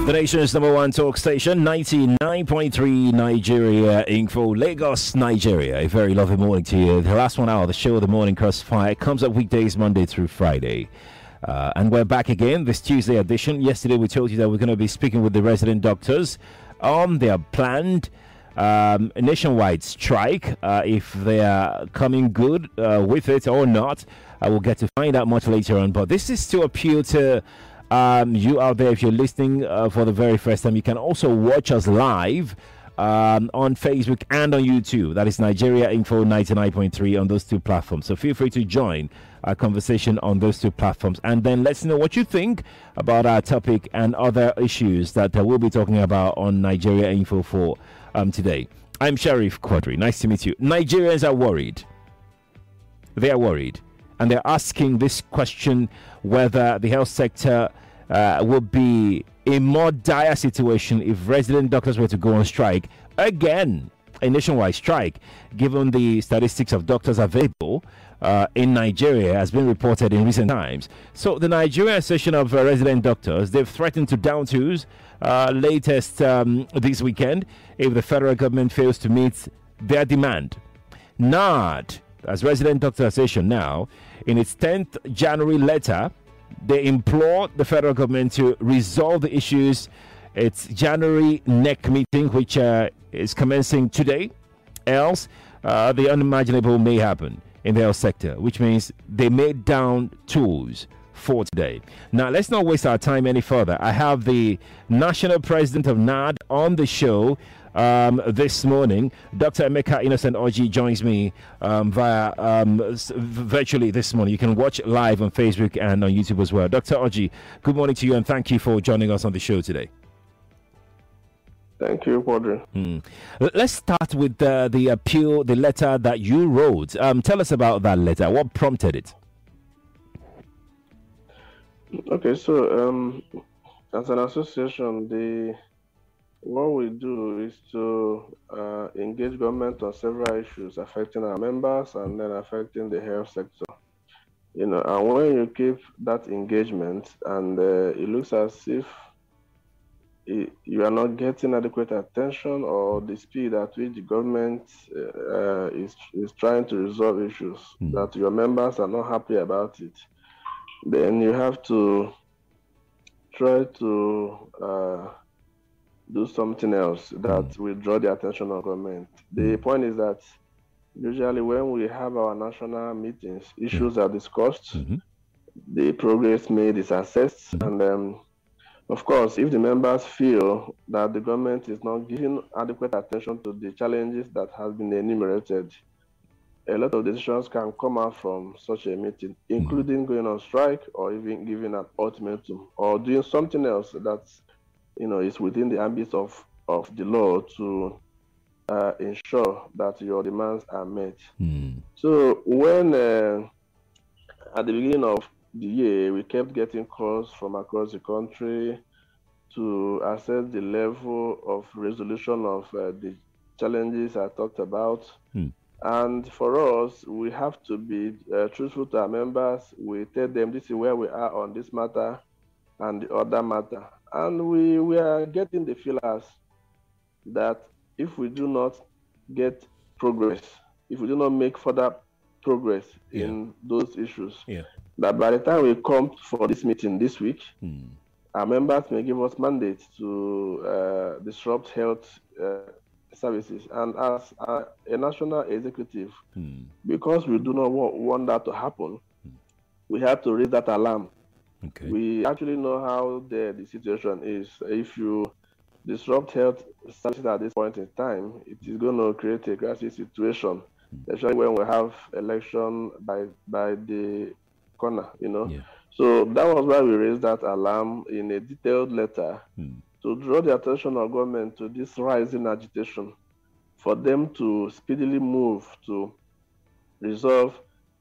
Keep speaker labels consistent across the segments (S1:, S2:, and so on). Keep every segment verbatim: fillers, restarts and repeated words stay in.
S1: The nation's number one talk station, ninety-nine point three Nigeria Info, Lagos, Nigeria. A very lovely morning to you. The last one hour of the show, The Morning Crossfire, comes up weekdays, Monday through Friday. Uh, and we're back again, this Tuesday edition. Yesterday we told you that we're going to be speaking with the resident doctors on their planned um, nationwide strike. Uh, if they are coming good uh, with it or not, I will get to find out much later on. But this is to appeal to um, you out there. If you're listening uh, for the very first time, you can also watch us live um, on Facebook and on YouTube. That is Nigeria Info ninety-nine point three on those two platforms. So feel free to join our conversation on those two platforms, and then let's know what you think about our topic and other issues that uh, we'll be talking about on Nigeria Info for um, today. I'm Sheriff Quadri. Nice to meet you. Nigerians are worried. They are worried, and they're asking this question whether the health sector uh, will be a more dire situation if resident doctors were to go on strike again, a nationwide strike, given the statistics of doctors available uh, in Nigeria has been reported in recent times. So the Nigerian Association of uh, Resident Doctors, they've threatened to down tools uh, latest um, this weekend if the federal government fails to meet their demand. N A D, as Resident Doctor Association now, in its tenth January letter, they implore the federal government to resolve the issues. It's January N E C meeting, which uh, is commencing today. Else, uh, the unimaginable may happen in the health sector, which means they made down tools for today. Now, let's not waste our time any further. I have the national president of N A D on the show um, this morning. Doctor Emeka Innocent Oji joins me um, via um, s- virtually this morning. You can watch live on Facebook and on YouTube as well. Doctor Oji, good morning to you, and thank you for joining us on the show today.
S2: Thank you, Quadri.
S1: Mm. L- Let's start with uh, the appeal, the letter that you wrote. Um, tell us about that letter. What prompted it?
S2: Okay, so um, as an association, the what we do is to uh, engage government on several issues affecting our members and then affecting the health sector. You know, and when you keep that engagement, and uh, it looks as if it, you are not getting adequate attention or the speed at which the government uh, is is trying to resolve issues,
S1: Mm.
S2: that your members are not happy about it, then you have to try to uh, do something else that
S1: Mm.
S2: will draw the attention of government. The
S1: Mm.
S2: point is that usually when we have our national meetings, issues are discussed,
S1: Mm-hmm.
S2: the progress made is assessed,
S1: Mhm.
S2: and um, of course, if the members feel that the government is not giving adequate attention to the challenges that have been enumerated, a lot of decisions can come out from such a meeting, including going on strike or even giving an ultimatum or doing something else that, you know, is within the ambit of, of the law to uh, ensure that your demands are met.
S1: Mm.
S2: So when uh, at the beginning of the year, we kept getting calls from across the country to assess the level of resolution of uh, the challenges I talked about.
S1: Mm.
S2: And for us, we have to be uh, truthful to our members. We tell them this is where we are on this matter and the other matter. And we, we are getting the feelers that if we do not get progress, if we do not make further progress
S1: Yeah.
S2: in those issues,
S1: Yeah.
S2: that by the time we come for this meeting this week,
S1: Mm.
S2: our members may give us mandate to uh, disrupt health uh, services. And as a, a national executive,
S1: Mm.
S2: because we do not want, want that to happen, we have to raise that alarm.
S1: Okay.
S2: We actually know how the, the situation is. If you disrupt health services at this point in time, it is going to create a crisis situation, especially when we have election by by the corner, you know.
S1: Yeah.
S2: So that was why we raised that alarm in a detailed letter
S1: Mm.
S2: to draw the attention of government to this rising agitation, for them to speedily move to resolve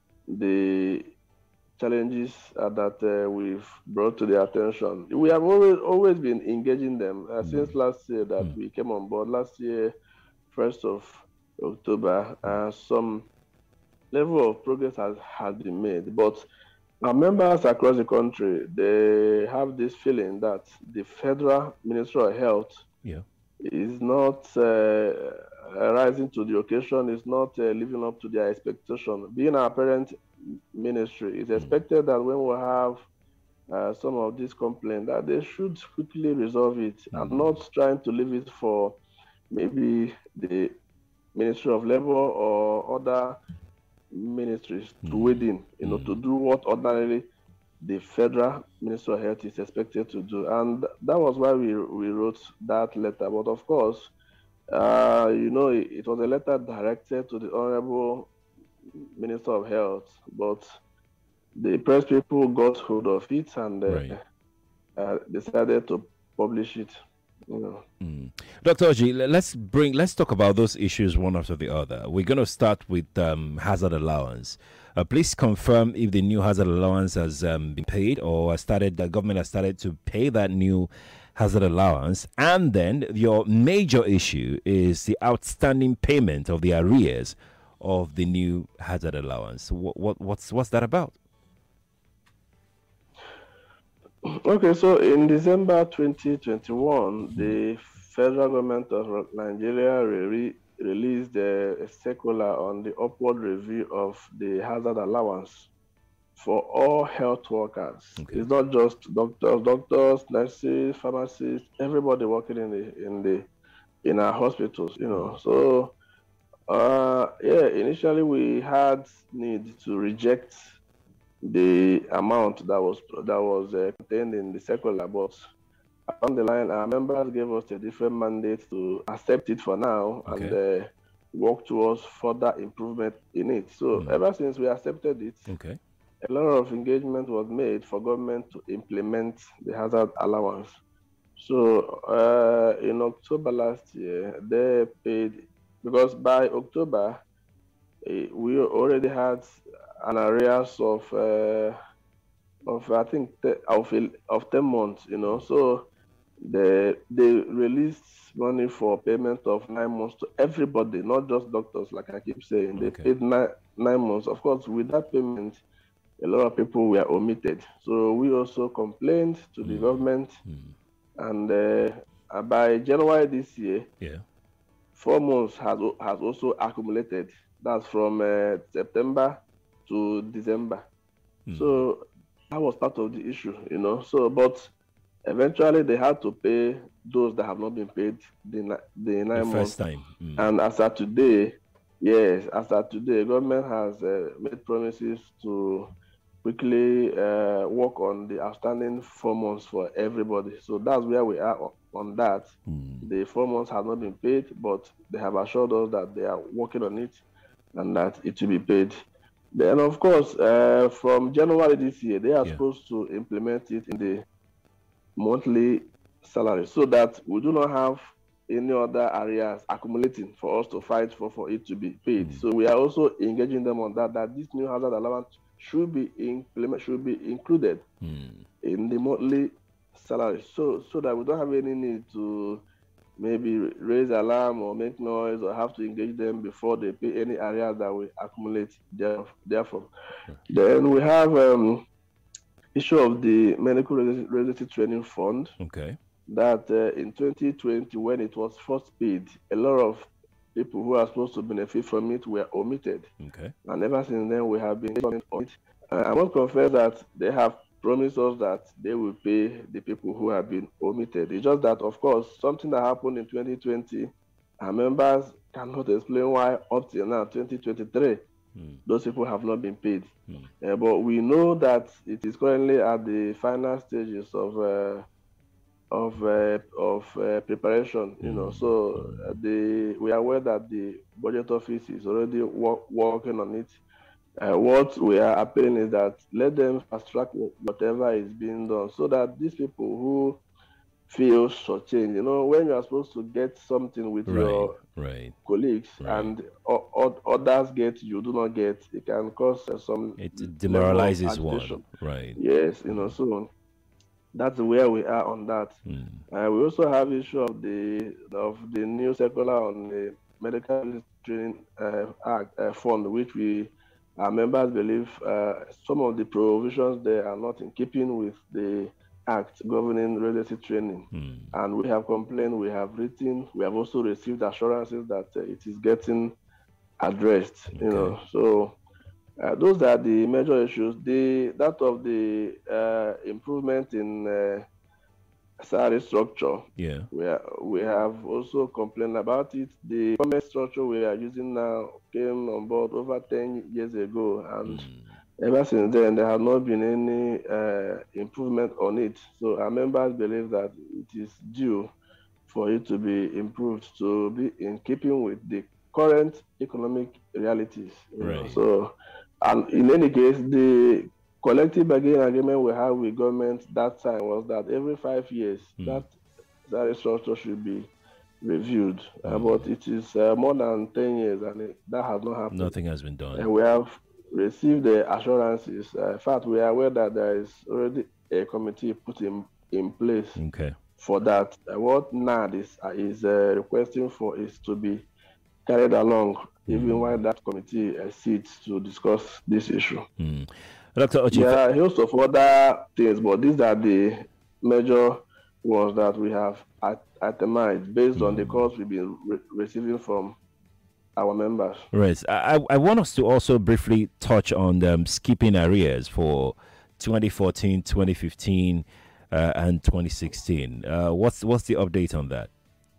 S2: the challenges uh, that uh, we've brought to their attention. We have always always been engaging them uh,
S1: Mm.
S2: since last year that
S1: Mm.
S2: we came on board. Last year, first of October, uh, some level of progress has, has been made. But Our members across the country, they have this feeling that the Federal Ministry of Health
S1: yeah.
S2: is not uh, rising to the occasion, is not uh, living up to their expectation. Being our parent ministry, it's expected mm. that when we have uh, some of these complaints, that they should quickly resolve it mm. and not trying to leave it for maybe the Ministry of Labor or other ministries mm. to wade in, you know, mm. to do what ordinarily the Federal Ministry of Health is expected to do. And that was why we we wrote that letter. But of course, uh, you know, it, it was a letter directed to the Honorable Minister of Health, but the press people got hold of it and uh, right. uh, decided to publish it. You know.
S1: Mm. Doctor Orji, let's bring let's talk about those issues one after the other. We're going to start with um, hazard allowance. Uh, please confirm if the new hazard allowance has um, been paid or has started. The government has started to pay that new hazard allowance, and then your major issue is the outstanding payment of the arrears of the new hazard allowance. What, what what's what's that about?
S2: Okay, so in December twenty twenty-one, the federal government of Nigeria re released a, a circular on the upward review of the hazard allowance for all health workers. Okay. It's not just doctors, doctors, nurses, pharmacists, everybody working in the in the in our hospitals, you know. So, uh, yeah, initially we had need to reject the amount that was that was uh, contained in the circular, but along the line, our members gave us a different mandate to accept it for now okay. and uh, work towards further improvement in it. So mm. ever since we accepted it, okay. a lot of engagement was made for government to implement the hazard allowance. So uh, in October last year, they paid, because by October, uh, we already had an arrears of, uh, of I think, of, of ten months, you know. So They, they released money for payment of nine months to everybody, not just doctors, like I keep saying. They okay. paid nine, nine months. Of course, with that payment, a lot of people were omitted. So we also complained to mm. the government. Mm. And uh, by January this year, yeah. four months has, has also accumulated. That's from uh, September to December. Mm. So that was part of the issue, you know. So, but eventually, they had to pay those that have not been paid the, the nine the months.
S1: First time. Mm.
S2: And as of today, yes, as of today, government has uh, made promises to quickly uh, work on the outstanding four months for everybody. So that's where we are on, on that. Mm. The four months have not been paid, but they have assured us that they are working on it and that it will be paid. Then, of course, uh, from January this year, they are yeah. supposed to implement it in the monthly salary so that we do not have any other areas accumulating for us to fight for for it to be paid. Mm. So we are also engaging them on that, that this new hazard allowance should be implement should be included mm. in the monthly salary, so so that we don't have any need to maybe raise alarm or make noise or have to engage them before they pay any areas that we accumulate there, therefore. Okay. Then we have um, issue of the medical residency training fund.
S1: Okay.
S2: That uh, in twenty twenty, when it was first paid, a lot of people who are supposed to benefit from it were omitted.
S1: Okay.
S2: And ever since then, we have been on it. Uh, I must confess that they have promised us that they will pay the people who have been omitted. It's just that, of course, something that happened in twenty twenty, our members cannot explain why up till now, twenty twenty-three, mm. those people have not been paid. Mm. Uh, but we know that it is currently at the final stages of uh, of uh, of uh, preparation. You mm. know, so uh, the we are aware that the budget office is already work, working on it. Uh, what we are appealing is that let them fast track whatever is being done, so that these people who feel shortchanged, you know, when you are supposed to get something with
S1: right,
S2: your
S1: right,
S2: colleagues
S1: right.
S2: and o others get, you do not get, it can cause uh, some.
S1: It demoralizes one, right?
S2: Yes, you know, so that's where we are on that. Mm. Uh, we also have issue of the of the new circular on the medical training uh, act uh, fund, which we our members believe uh, some of the provisions there are not in keeping with the Act governing residency training.
S1: Hmm.
S2: And we have complained, we have written, we have also received assurances that uh, it is getting addressed.
S1: Okay.
S2: You know, so uh, those are the major issues. The that of the uh, improvement in uh, salary structure.
S1: Yeah.
S2: We are, we have also complained about it. The government structure we are using now came on board over ten years ago, and
S1: Hmm.
S2: ever since then, there has not been any uh, improvement on it. So our members believe that it is due for it to be improved to be in keeping with the current economic realities. You know?
S1: Right.
S2: So, and in any case, the collective bargaining agreement we have with government that time was that every five years
S1: Hmm.
S2: that salary structure should be reviewed. Uh,
S1: Hmm.
S2: but it is uh, more than ten years, and it, that has not happened.
S1: Nothing has been done.
S2: And we have received the assurances. Uh, in fact, we are aware that there is already a committee put in, in place
S1: Okay.
S2: for that. Uh, what N A D is, uh, is uh, requesting for is to be carried along, even
S1: Mm.
S2: while that committee uh, sits to discuss this issue.
S1: Mm. Doctor Ochi,
S2: There are a host of other things, but these are the major ones that we have at, itemized based on the calls we've been re- receiving from our members.
S1: right. I, I I want us to also briefly touch on um, skipping arrears for twenty fourteen, twenty fifteen, uh, and twenty sixteen. Uh, what's what's the update on that?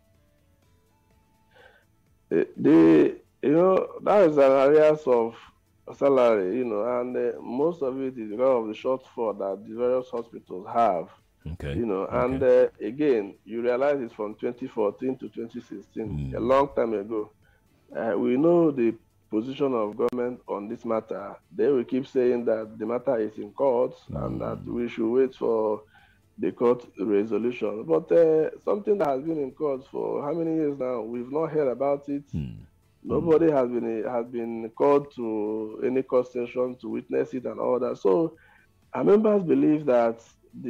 S2: The, the you know that is an areas of salary, you know, and uh, most of it is because of the shortfall that the various hospitals have,
S1: Okay.
S2: you know,
S1: Okay.
S2: and uh, again, you realize it's from twenty fourteen to twenty sixteen,
S1: Mm.
S2: a long time ago. Uh, we know the position of government on this matter. They will keep saying that the matter is in court and that we should wait for the court resolution. But uh, something that has been in court for how many years now, we've not heard about it.
S1: Mm.
S2: Nobody has been has been called to any court session to witness it and all that. So our members believe that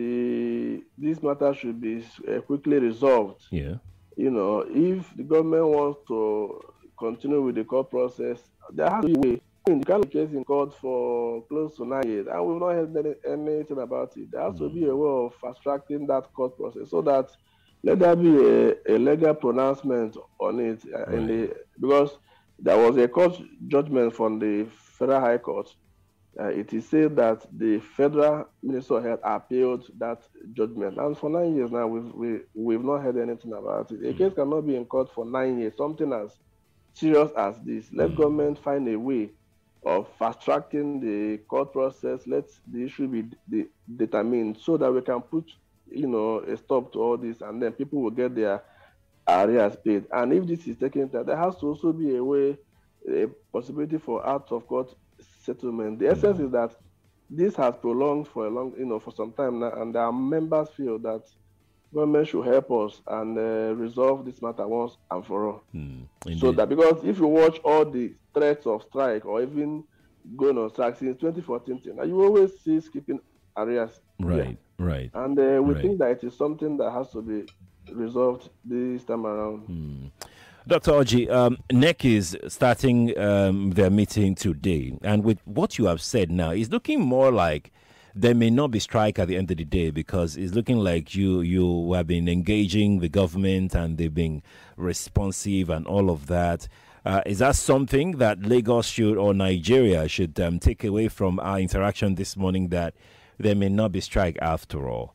S2: the this matter should be uh, quickly resolved.
S1: Yeah.
S2: You know, if the government wants to continue with the court process, there has to be a way. I mean, the kind of case in court for close to nine years, and we've not heard any, anything about it. There has to be a way of fast-tracking that court process so that let there be a, a legal pronouncement on it. Uh, in the, because there was a court judgment from the Federal High Court. Uh, it is said that the Federal Minister of Health appealed that judgment. And for nine years now, we've, we, we've not heard anything about it. A case cannot be in court for nine years, something as serious as this. Let government find a way of fast-tracking the court process. Let the issue be de- determined so that we can put, you know, a stop to all this, and then people will get their arrears paid. And if this is taken time, there has to also be a way, a possibility for out-of-court settlement. The essence is that this has prolonged for a long, you know, for some time now, and our members feel that government should help us and uh, resolve this matter once and for all.
S1: Mm.
S2: So that, because if you watch all the threats of strike or even going on strike since twenty fourteen, now you always see skipping arrears.
S1: Right.
S2: Yeah.
S1: Right.
S2: And uh, we
S1: Right.
S2: think that it is something that has to be resolved this time around.
S1: Mm. Doctor Oji, um, N E C is starting um, their meeting today, and with what you have said now, it's looking more like there may not be strike at the end of the day, because it's looking like you you have been engaging the government and they've been responsive and all of that. Uh, is that something that Lagos should, or Nigeria should, um, take away from our interaction this morning, that there may not be strike after all?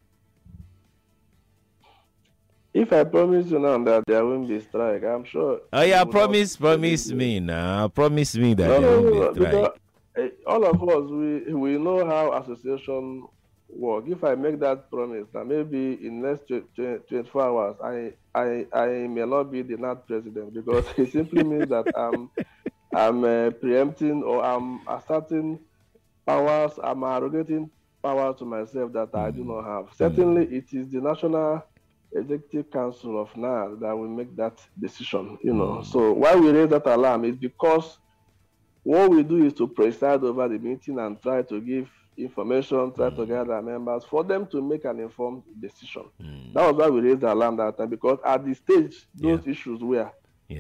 S2: If I promise you now that there won't be strike, I'm sure.
S1: Oh yeah,
S2: you will
S1: promise,
S2: not
S1: promise
S2: believe
S1: me now. Promise me that
S2: No,
S1: there
S2: no,
S1: won't
S2: no,
S1: be strike.
S2: because uh, all of us, we we know how association work. If I make that promise, now maybe in next twenty-four hours, I I I may not be the N A D president, because it simply means that I'm I'm uh, preempting, or I'm asserting powers, I'm arrogating power to myself that mm. I do not have. Certainly, mm. it is the National Executive Council of N A D that will make that decision. You know, mm. so why we raise that alarm is because what we do is to preside over the meeting and try to give information, try mm. to gather members for them to make an informed decision. Mm. That was why we raised the alarm that time, because at the stage those yeah. issues were,
S1: yeah.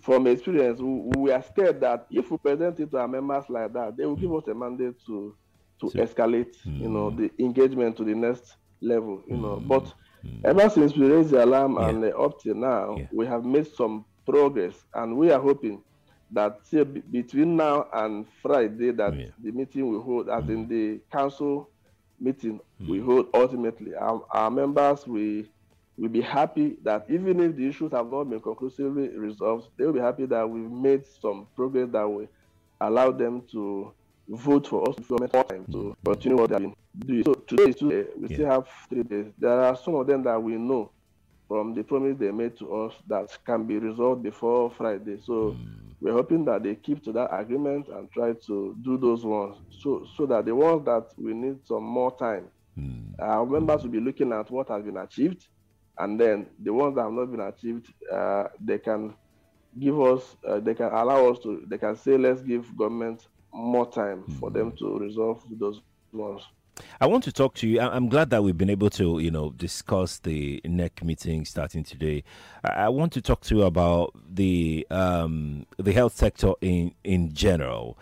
S2: from experience, we, we are scared that if we present it to our members like that, they will give us a mandate to to so, escalate, mm, you know, the engagement to the next level, you mm, know. But mm, ever since we raised the alarm yeah. and uh, up till now, yeah. we have made some progress, and we are hoping that say, b- between now and Friday, that yeah. the meeting we hold, as mm. in the council meeting mm. we hold ultimately, our, our members will will be happy that even if the issues have not been conclusively resolved, they will be happy that we've made some progress that will allow them to vote for us for more time to continue what they have been doing. So today is Tuesday, we yeah. still have three days. There are some of them that we know from the promise they made to us that can be resolved before Friday. So mm. we're hoping that they keep to that agreement and try to do those ones, so so that the ones that we need some more time, mm. our members will be looking at what has been achieved, and then the ones that have not been achieved, uh, they can give us, uh, they can allow us to, they can say, let's give government more time mm. for them to resolve those ones.
S1: I want to talk to you. I'm glad that we've been able to, you know, discuss the N E C meeting starting today. I want to talk to you about the um, the health sector in in general.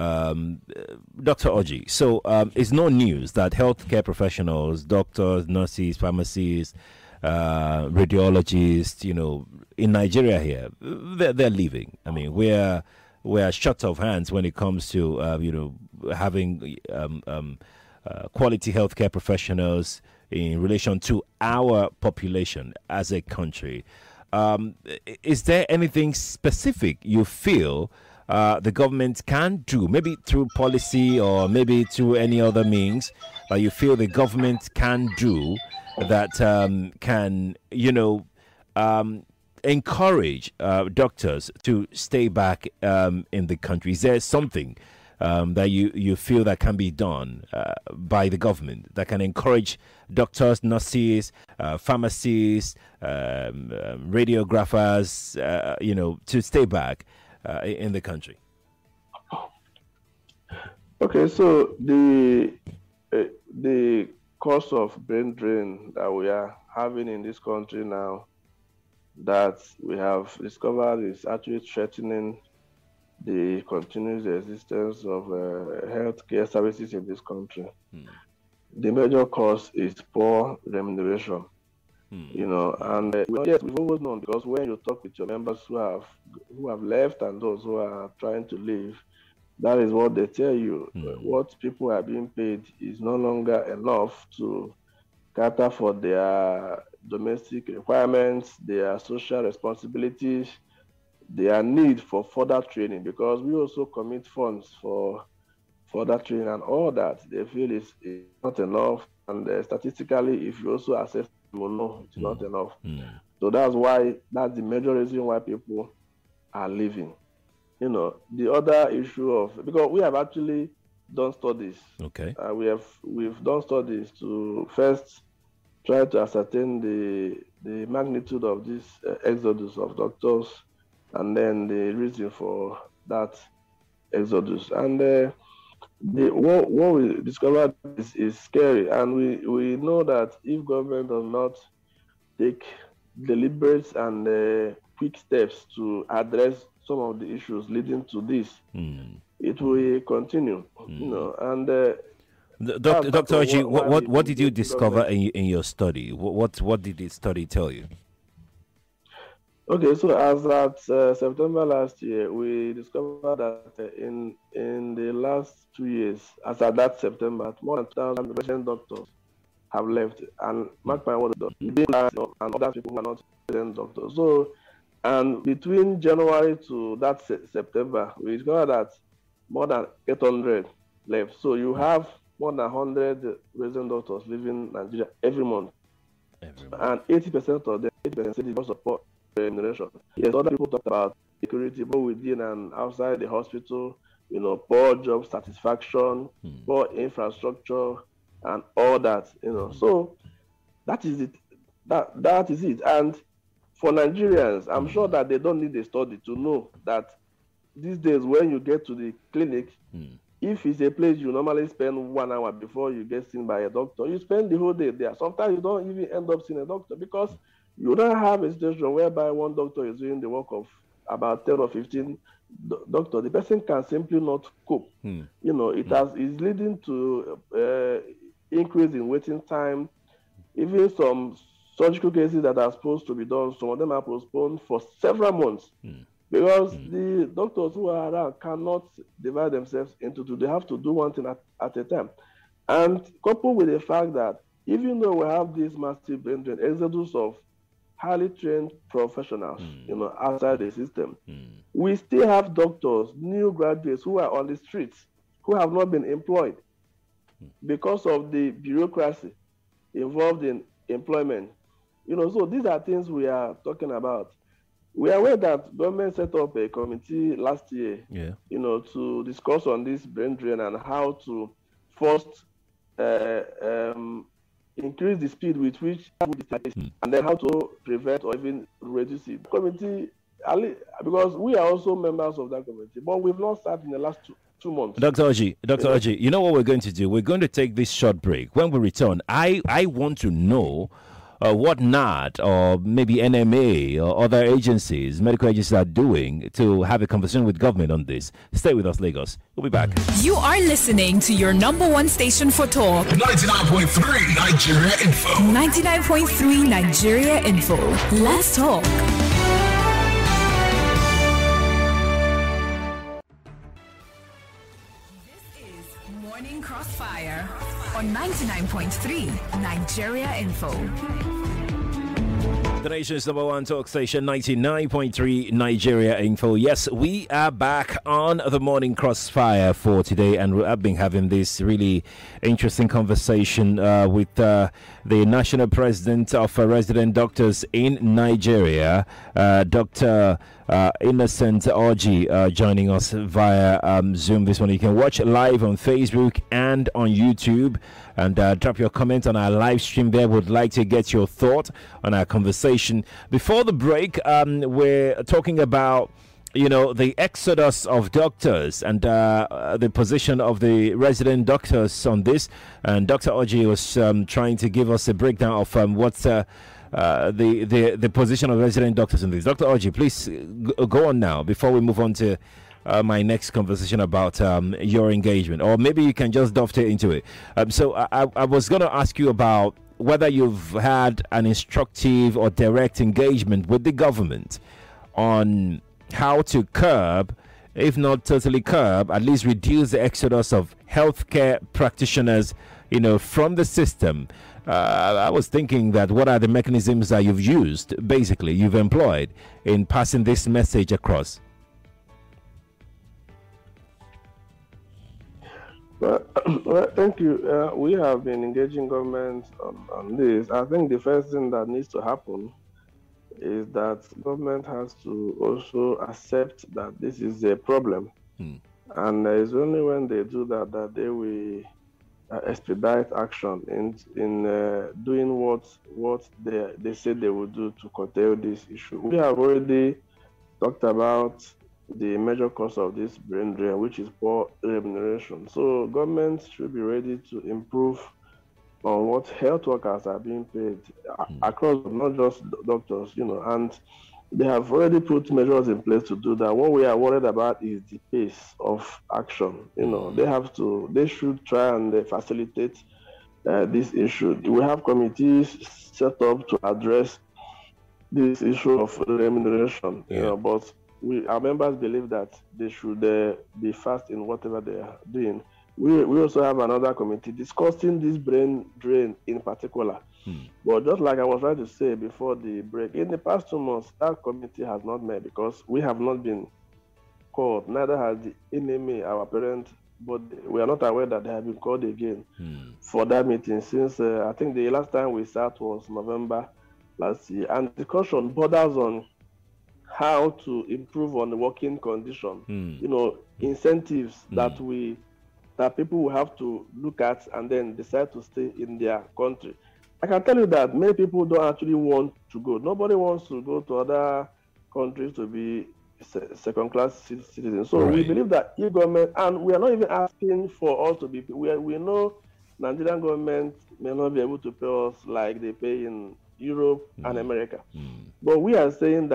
S1: Um, Doctor Orji, so um, it's no news that healthcare professionals, doctors, nurses, pharmacists, uh, radiologists, you know, in Nigeria here, they're, they're leaving. I mean, we're we're short of hands when it comes to, uh, you know, having um, um, uh, quality healthcare professionals in relation to our population as a country. Um, is there anything specific you feel uh, the government can do, maybe through policy or maybe through any other means that you feel the government can do that um, can, you know, um, encourage uh, doctors to stay back um, in the country? Is there something um, that you, you feel that can be done uh, by the government that can encourage doctors, nurses, uh, pharmacists, um, um, radiographers, uh, you know, to stay back uh, in the country?
S2: Okay, so the uh, the cause of brain drain that we are having in this country now, that we have discovered, is actually threatening the continuous existence of uh, healthcare services in this country. Hmm. The major cause is poor remuneration. Hmm. You know, and uh, well, yes, we've always known, because when you talk with your members who have who have left and those who are trying to leave, that is what they tell you. Hmm. What people are being paid is no longer enough to cater for their domestic requirements, their social responsibilities, their need for further training, because we also commit funds for further training, and all that they feel is, is not enough. And uh, statistically, if you also assess, you will know it's mm. not enough. Mm. So that's why, that's the major reason why people are leaving. You know, the other issue of, because we have actually done studies.
S1: Okay.
S2: Uh, we have we've done studies to first try to ascertain the the magnitude of this uh, exodus of doctors, and then the reason for that exodus. And uh, the what, what we discovered is, is scary, and we, we know that if government does not take deliberate and uh, quick steps to address some of the issues leading to this, mm. it will continue. Mm. You know, and uh,
S1: Doctor Doctor Orji, what what, what did you discover in, in your study? What, what what did the study tell you?
S2: Okay, so as at uh, September last year, we discovered that uh, in in the last two years, as at that September, more than two thousand resident doctors have left, and mark my word, and other people who are not resident doctors. So, and between January to that se- September, we discovered that more than eight hundred left. So you have more than one hundred resident doctors leaving Nigeria every month, every month. And eighty percent of them, eighty percent say they don't support remuneration. Yes, other people talk about security, both within and outside the hospital, you know, poor job satisfaction, hmm. poor infrastructure, and all that, you know. Hmm. So that is it. That that is it. And for Nigerians, I'm hmm. sure that they don't need a study to know that these days when you get to the clinic, hmm. if it's a place you normally spend one hour before you get seen by a doctor, you spend the whole day there. Sometimes you don't even end up seeing a doctor, because you don't have a situation whereby one doctor is doing the work of about ten or fifteen do- doctors, the person can simply not cope.
S1: Hmm.
S2: You know, it has is leading to uh, increase in waiting time. Even some surgical cases that are supposed to be done, some of them are postponed for several months
S1: Hmm.
S2: because
S1: Hmm.
S2: the doctors who are around cannot divide themselves into two. They have to do one thing at, at a time. And coupled with the fact that even though we have this massive brain drain, exodus of highly trained professionals,
S1: Hmm.
S2: you know, outside the system,
S1: Hmm.
S2: we still have doctors, new graduates who are on the streets, who have not been employed because of the bureaucracy involved in employment. You know, so these are things we are talking about. We are aware that government set up a committee last year,
S1: Yeah.
S2: you know, to discuss on this brain drain and how to first uh, um, increase the speed with which
S1: Hmm.
S2: and then how to prevent or even reduce it. Committee, because we are also members of that committee, but we've not started in the last two, two months.
S1: Doctor Oji, Doctor
S2: Yeah.
S1: Oji, you know what we're going to do? We're going to take this short break. When we return, I, I want to know uh, what N A D or maybe N M A or other agencies, medical agencies are doing to have a conversation with government on this. Stay with us, Lagos. We'll be back.
S3: You are listening to your number one station for talk.
S4: ninety-nine point three Nigeria Info.
S3: ninety-nine point three Nigeria Info. Let's talk. This is Morning Crossfire on ninety-nine point three Nigeria Info.
S1: The nation's number one talk station, ninety-nine point three Nigeria Info. Yes, we are back on the Morning Crossfire for today, and we have been having this really interesting conversation uh, with uh, the national president of uh, resident doctors in Nigeria, uh, Doctor Uh, Innocent Oji, uh, joining us via um, Zoom this morning. You can watch live on Facebook and on YouTube, and uh, drop your comment on our live stream there. Would like to get your thought on our conversation. Before the break, um, we're talking about, you know, the exodus of doctors and uh, the position of the resident doctors on this. And Doctor Oji was um, trying to give us a breakdown of um, what's uh, uh, the, the the position of resident doctors in this. Doctor Oji, please g- go on now before we move on to uh, my next conversation about um, your engagement, or maybe you can just dovetail into it. Um, so I, I was going to ask you about whether you've had an instructive or direct engagement with the government on how to curb, if not totally curb, at least reduce the exodus of healthcare practitioners, you know, from the system. Uh, I was thinking that what are the mechanisms that you've used, basically, you've employed in passing this message across?
S2: Well, well, thank you. Uh, we have been engaging government on, on this. I think the first thing that needs to happen is that government has to also accept that this is a problem.
S1: Hmm.
S2: And it's only when they do that that they will uh, expedite action in in uh, doing what what they they said they will do to curtail this issue. We have already talked about the major cause of this brain drain, which is poor remuneration. So government should be ready to improve on what health workers are being paid mm. across, not just doctors, you know, and they have already put measures in place to do that. What we are worried about is the pace of action. You know, they have to, they should try and uh, facilitate uh, this issue. We have committees set up to address this issue of remuneration, yeah. you know, but we, our members believe that they should uh, be fast in whatever they are doing. We, we also have another committee discussing this brain drain in particular. Hmm. But just like I was trying to say before the break, in the past two months, that committee has not met because we have not been called. Neither has the N M A, our parent, but we are not aware that they have been called again hmm. for that meeting since uh, I think the last time we sat was November last year. And the discussion borders on how to improve on the working condition, hmm. you know, incentives hmm. that we that people will have to look at and then decide to stay in their country. I can tell you that many people don't actually want to go. Nobody wants to go to other countries to be se- second-class citizens. So right. we believe that e-government, and we are not even asking for us to be, we, are, we know Nigerian government may not be able to pay us like they pay in Europe mm. and America. Mm. But we are saying that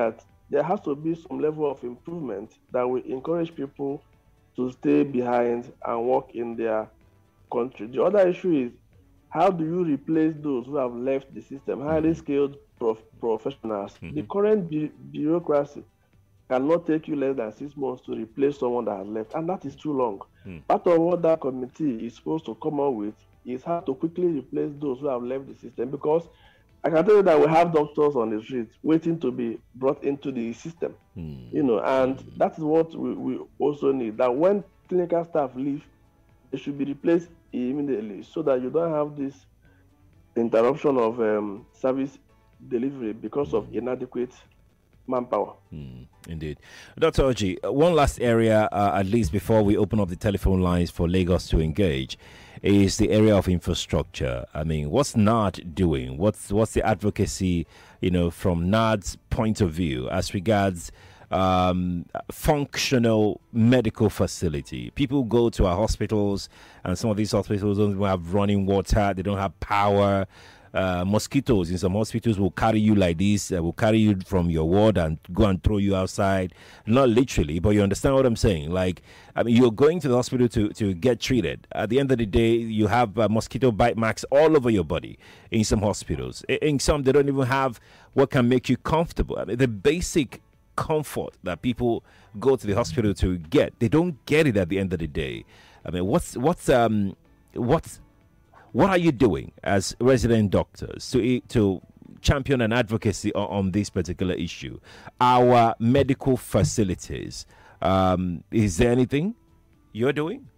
S2: there has to be some level of improvement that will encourage people to stay behind and work in their country. The other issue is, how do you replace those who have left the system, highly skilled prof- professionals? Mm-hmm. The current bu- bureaucracy cannot take you less than six months to replace someone that has left, and that is too long. Mm. Part of what that committee is supposed to come up with is how to quickly replace those who have left the system, because I can tell you that we have doctors on the streets waiting to be brought into the system, mm. you know, and mm. that is what we, we also need, that when clinical staff leave, they should be replaced immediately so that you don't have this interruption of um, service delivery because of inadequate manpower.
S1: Mm, indeed. Doctor Orji, one last area, uh, at least before we open up the telephone lines for Lagos to engage, is the area of infrastructure. I mean, what's N A D doing? What's what's the advocacy, you know, from N A D's point of view as regards um, functional medical facility? People go to our hospitals, and some of these hospitals don't have running water, they don't have power. Uh, mosquitoes in some hospitals will carry you like this, uh, will carry you from your ward and go and throw you outside. Not literally, but you understand what I'm saying. Like, I mean, you're going to the hospital to, to get treated. At the end of the day, you have uh, mosquito bite marks all over your body in some hospitals. In, in some, they don't even have what can make you comfortable. I mean, the basic comfort that people go to the hospital to get, they don't get it at the end of the day. I mean, what's what's um what's What are you doing as resident doctors to to champion an advocacy on, on this particular issue? Our medical facilities. Um, is there anything you're doing?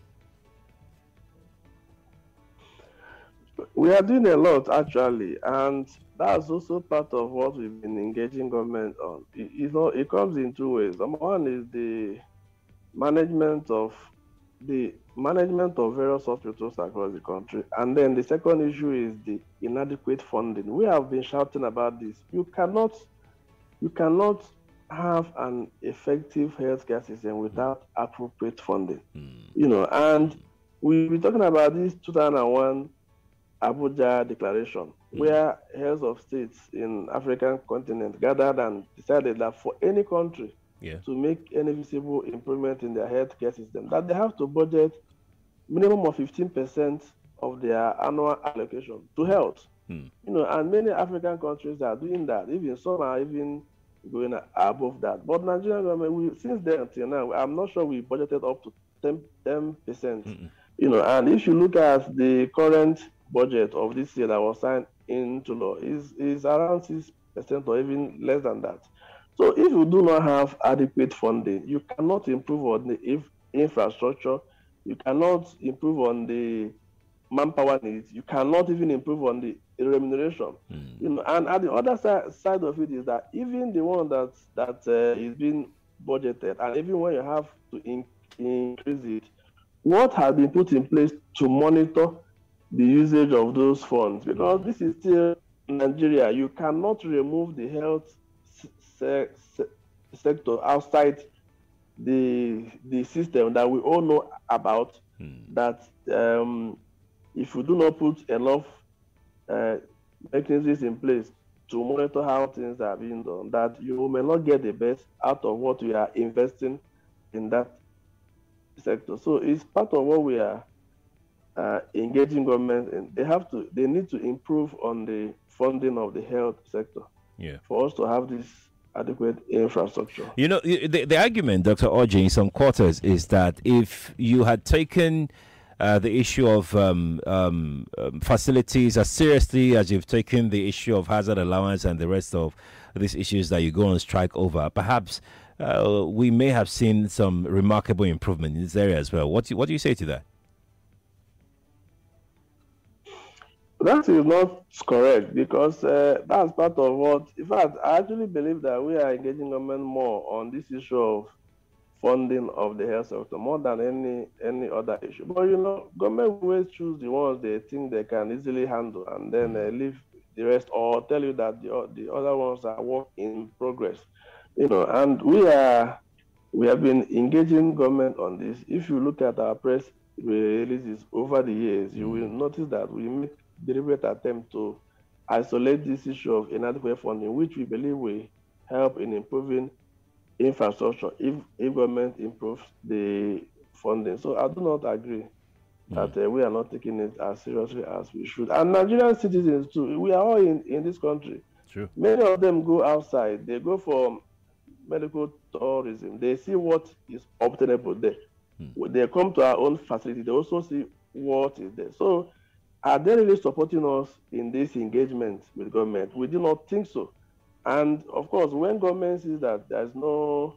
S2: We are doing a lot, actually, and that's also part of what we've been engaging government on. It, you know, it comes in two ways. Number one is the management of the management of various hospitals across the country. And then the second issue is the inadequate funding. We have been shouting about this. You cannot, you cannot have an effective healthcare system without appropriate funding. Mm. You know, and we've been talking about this two thousand one Abuja Declaration, mm. where heads of states in African continent gathered and decided that for any country Yeah. to make any visible improvement in their healthcare system, that they have to budget minimum of fifteen percent of their annual allocation to health. Hmm. You know, and many African countries are doing that. Even some are even going above that. But Nigerian government, we, since then until now, I'm not sure we budgeted up to ten percent. Mm-mm. You know, and if you look at the current budget of this year that was signed into law, is is around six percent or even less than that. So if you do not have adequate funding, you cannot improve on the inf- infrastructure, you cannot improve on the manpower needs, you cannot even improve on the remuneration. Mm. You know, and at the other side, side of it is that even the one that that uh, is being budgeted, and even when you have to in- increase it, what has been put in place to monitor the usage of those funds? Because this is still Nigeria. You cannot remove the health sector outside the the system that we all know about, hmm. that um, if you do not put enough uh, mechanisms in place to monitor how things are being done, that you may not get the best out of what we are investing in that sector. So it's part of what we are uh, engaging government in. They have to, they need to improve on the funding of the health sector, yeah, for us to have this adequate infrastructure.
S1: You know, the, the argument, Doctor Orji, in some quarters is that if you had taken uh, the issue of um, um, um, facilities as seriously as you've taken the issue of hazard allowance and the rest of these issues that you go on strike over, perhaps uh, we may have seen some remarkable improvement in this area as well. What do you, what do you say to that?
S2: That is not correct, because uh, that's part of what, in fact, I actually believe that we are engaging government more on this issue of funding of the health sector more than any any other issue. But you know, government always choose the ones they think they can easily handle, and then uh, leave the rest, or tell you that the the other ones are work in progress. You know, and we are we have been engaging government on this. If you look at our press releases over the years, you will notice that we make deliberate attempt to isolate this issue of inadequate funding, which we believe will help in improving infrastructure if, if government improves the funding. So I do not agree that uh, we are not taking it as seriously as we should. And Nigerian citizens too, we are all in, in this country.
S1: True.
S2: Many of them go outside. They go for medical tourism. They see what is obtainable there. When they come to our own facility, they also see what is there. So are they really supporting us in this engagement with government? We do not think so. And of course, when government sees that there's no,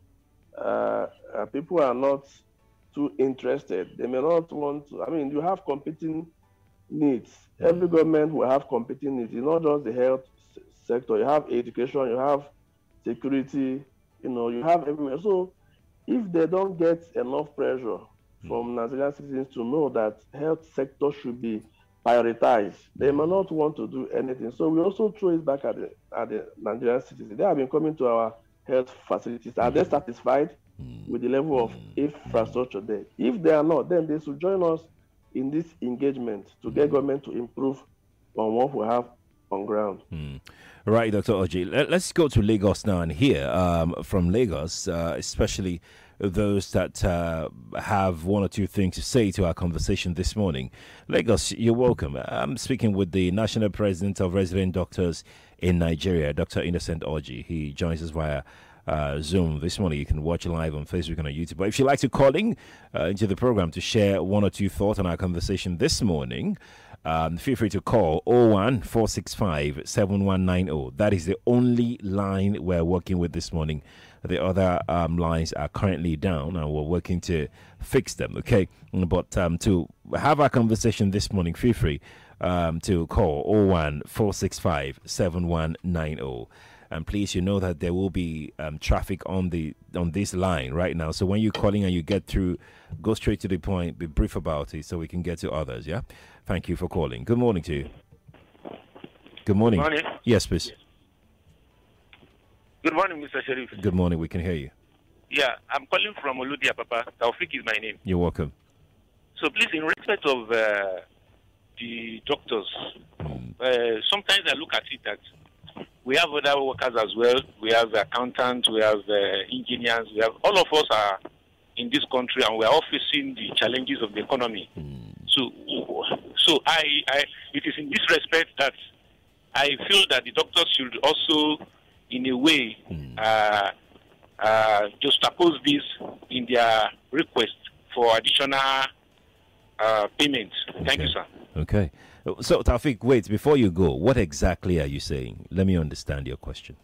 S2: uh, uh, people are not too interested, they may not want to, I mean, you have competing needs. Every government will have competing needs. It's not just the health s- sector. You have education, you have security, you know, you have everywhere. So if they don't get enough pressure from Nigerian citizens to know that health sector should be prioritized, they may not want to do anything. So we also throw it back at the, at the Nigerian citizens. They have been coming to our health facilities. Are they satisfied with the level of infrastructure there? If they are not, then they should join us in this engagement to get government to improve on what we have on ground.
S1: Mm. Right, Doctor Oji. Let, let's go to Lagos now and hear um, from Lagos, uh, especially those that uh, have one or two things to say to our conversation this morning. Lagos, you're welcome. I'm speaking with the National President of Resident Doctors in Nigeria, Doctor Innocent Oji. He joins us via uh, Zoom this morning. You can watch live on Facebook and on YouTube. But if you'd like to call in uh, into the program to share one or two thoughts on our conversation this morning, Um, feel free to call oh one four six five seven one nine oh. That is the only line we're working with this morning. The other um, lines are currently down and we're working to fix them, okay? But um, to have our conversation this morning, feel free um, to call oh one four six five seven one nine oh. And please, you know that there will be um, traffic on the on this line right now. So when you're calling and you get through, go straight to the point, be brief about it so we can get to others, yeah? Thank you for calling. Good morning to you. Good morning.
S5: Good morning.
S1: Yes, please.
S5: Good morning, Mister Sheriff.
S1: Good morning. We can hear you.
S5: Yeah, I'm calling from Oludia, Papa. Taufik is my name.
S1: You're welcome.
S5: So please, in respect of uh, the doctors,
S1: Mm.
S5: uh, sometimes I look at it that we have other workers as well. We have accountants, we have uh, engineers, we have all of us are in this country and we are all facing the challenges of the economy.
S1: Mm.
S5: So, so I, I, it is in this respect that I feel that the doctors should also, in a way,
S1: Mm.
S5: uh, uh, juxtapose this in their request for additional uh, payments. Thank
S1: Okay.
S5: you, sir.
S1: Okay. So, Taufik, wait, before you go, what exactly are you saying? Let me understand your question.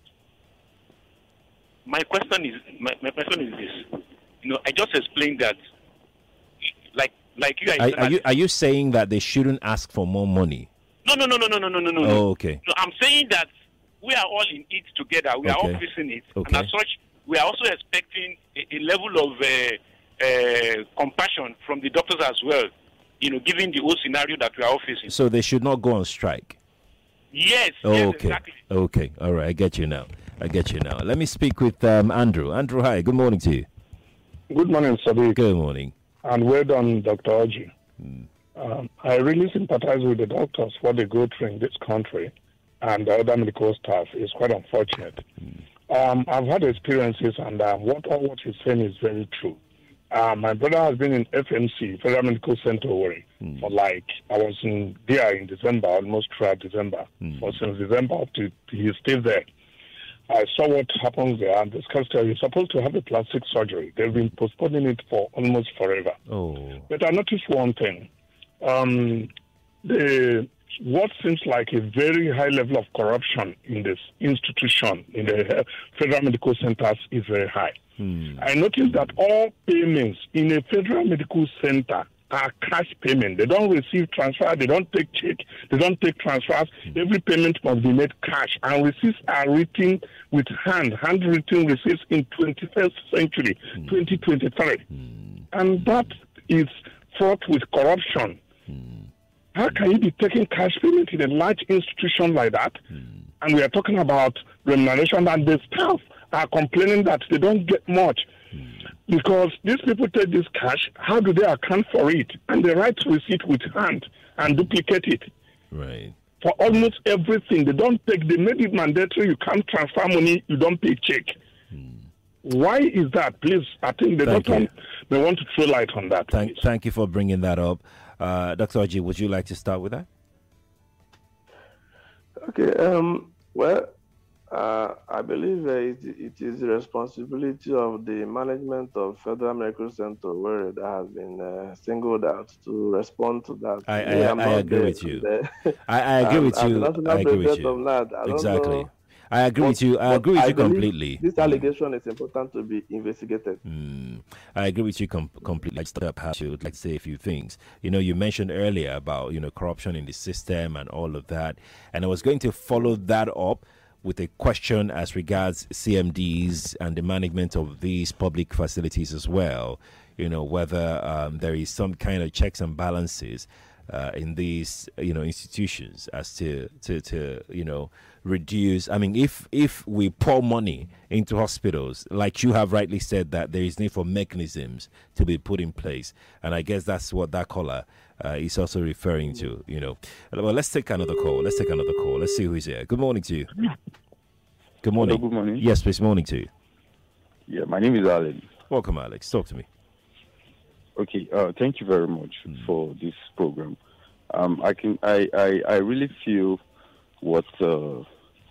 S5: My question is, my, my question is this. You know, I just explained that, like, like you are.
S1: Are, are you are you saying that they shouldn't ask for more money?
S5: No, no, no, no, no, no, no, no, no.
S1: Oh, okay.
S5: No, I'm saying that we are all in it together. We are all
S1: Okay.
S5: facing it,
S1: Okay.
S5: and as such, we are also expecting a, a level of uh, uh, compassion from the doctors as well. You know, given the whole scenario that we are all facing.
S1: So they should not go on strike.
S5: Yes.
S1: Oh,
S5: yes,
S1: okay.
S5: exactly.
S1: Okay. All right. I get you now. I get you now. Let me speak with um, Andrew. Andrew, hi. Good morning to you.
S6: Good morning, Sadiq,
S1: Good morning.
S6: and well done, Doctor Oji. Um, I really sympathize with the doctors, what they go through in this country, and the other medical staff. Is quite unfortunate. Um, I've had experiences, and um, what all what he's saying is very true. Uh, my brother has been in F M C, Federal Medical Center, Owerri,
S1: Mm.
S6: for like, I was in there in December, almost throughout December.
S1: Mm.
S6: For since December up to, he's still there. I saw what happens there, and this customer is supposed to have a plastic surgery. They've been postponing it for almost forever.
S1: Oh.
S6: But I noticed one thing. Um, the what seems like a very high level of corruption in this institution, in the Federal Medical Centers, is very high.
S1: Hmm.
S6: I noticed that all payments in a Federal Medical Center are cash payment. They don't receive transfer. They don't take check. They don't take transfers. Every payment must be made cash. And receipts are written with hand, handwritten receipts in twenty-first century, twenty twenty-three. And that is fraught with corruption. How can you be taking cash payment in a large institution like that? And we are talking about remuneration, and the staff are complaining that they don't get much. Because these people take this cash, how do they account for it? And they write receipt with hand and duplicate it.
S1: Right.
S6: for almost everything. They don't take, they made it mandatory. You can't transfer money, you don't pay check. Hmm. Why is that? Please, I think the doctor may want to throw light on that.
S1: Thank, thank you for bringing that up. Uh, Doctor Orji, would you like to start with that?
S2: Okay, um, well, uh, I believe uh, it, it is the responsibility of the management of Federal Medical Center where that has been uh, singled out to respond to that.
S1: I, I, I, I agree with you. I, I agree with you. I agree with you.
S2: That, I
S1: exactly. I agree with you. I agree with you completely.
S2: This allegation is important to be investigated.
S1: Mm. I agree with you com- completely. I'd like to say a few things. You know, you mentioned earlier about, you know, corruption in the system and all of that. And I was going to follow that up with a question as regards C M Ds and the management of these public facilities as well. You know, whether um, there is some kind of checks and balances uh, in these, you know, institutions as to, to, to, you know, reduce. I mean, if if we pour money into hospitals, like you have rightly said, that there is need for mechanisms to be put in place, and I guess that's what that caller uh, is also referring to. You know, well, let's take another call. Let's take another call. Let's see who is here. Good morning to you. Good morning.
S7: Hello, good morning.
S1: Yes, please. Morning to you.
S7: Yeah, my name is Alex.
S1: Welcome, Alex. Talk to me.
S7: Okay. Uh, thank you very much mm. for this program. Um, I can. I. I. I really feel what uh,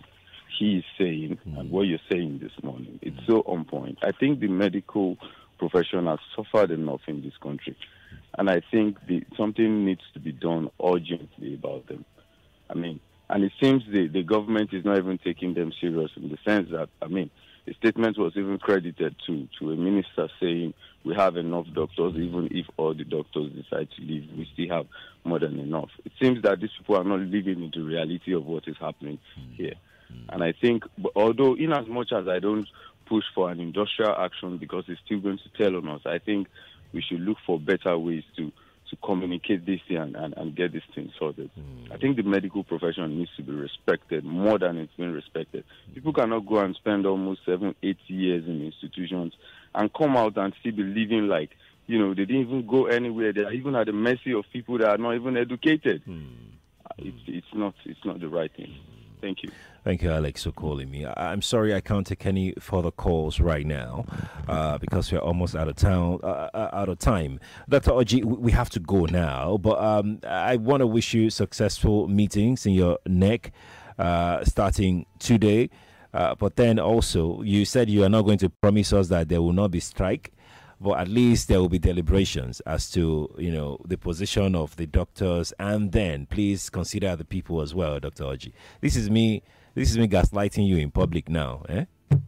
S7: he is saying mm. and what you're saying this morning. It's mm. so on point. I think the medical profession has suffered enough in this country, and I think the, something needs to be done urgently about them. I mean, and it seems the, the government is not even taking them serious in the sense that, I mean, the statement was even credited to, to a minister saying we have enough doctors, even if all the doctors decide to leave, we still have more than enough. It seems that these people are not living into the reality of what is happening mm. here. Mm. And I think, although in as much as I don't push for an industrial action because it's still going to tell on us, I think we should look for better ways to, to communicate this thing and, and, and get this thing sorted. Mm. I think the medical profession needs to be respected more than it's been respected. Mm. People cannot go and spend almost seven, eight years in institutions and come out and still be living like, you know, they didn't even go anywhere. They are even at the mercy of people that are not even educated. Mm. It's, it's not it's not the right thing. Thank you.
S1: Thank you, Alex, for calling me. I- I'm sorry I can't take any further calls right now uh, because we're almost out of town, uh, out of time. Doctor Orji, we have to go now, but um, I want to wish you successful meetings in your neck uh, starting today. Uh, but then also, you said you are not going to promise us that there will not be strike, but at least there will be deliberations as to, you know, the position of the doctors, and then please consider the people as well, Doctor Orji. This is me. This is me gaslighting you in public now, eh?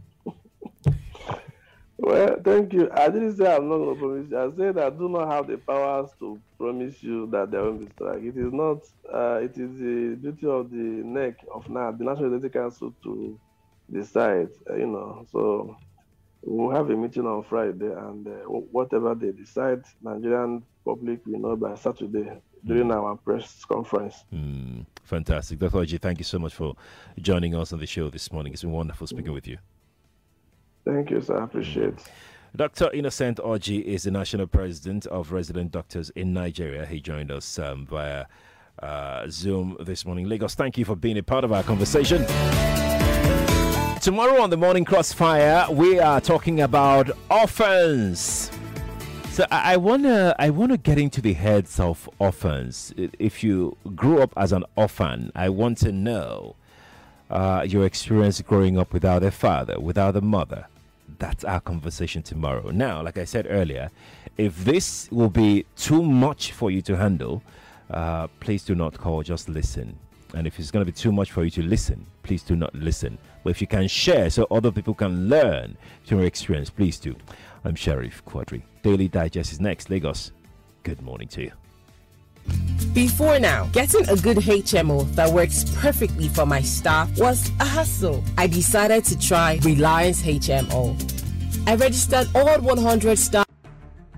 S2: Well, thank you. I didn't say I'm not going to promise you. I said I do not have the powers to promise you that there will be strike. It is not. Uh, it is the duty of the N E C of now, the National Executive Council, to decide. Uh, you know, so. We'll have a meeting on Friday, and uh, whatever they decide, Nigerian public will know by Saturday during mm. our press conference.
S1: Mm, fantastic. Doctor Orji, thank you so much for joining us on the show this morning. It's been wonderful speaking mm. with you.
S2: Thank you, sir. I appreciate it.
S1: Doctor Innocent Orji is the national president of resident doctors in Nigeria. He joined us um, via uh, Zoom this morning. Lagos, thank you for being a part of our conversation. Tomorrow on the Morning Crossfire, we are talking about orphans. So I, I wanna, I wanna get into the heads of orphans. If you grew up as an orphan, I want to know uh, your experience growing up without a father, without a mother. That's our conversation tomorrow. Now, like I said earlier, if this will be too much for you to handle, uh, please do not call. Just listen. And if it's going to be too much for you to listen, please do not listen. But if you can share so other people can learn from your experience, please do. I'm Sheriff Quadri. Daily Digest is next. Lagos, good morning to you.
S8: Before now, getting a good H M O that works perfectly for my staff was a hassle. I decided to try Reliance H M O. I registered all one hundred staff.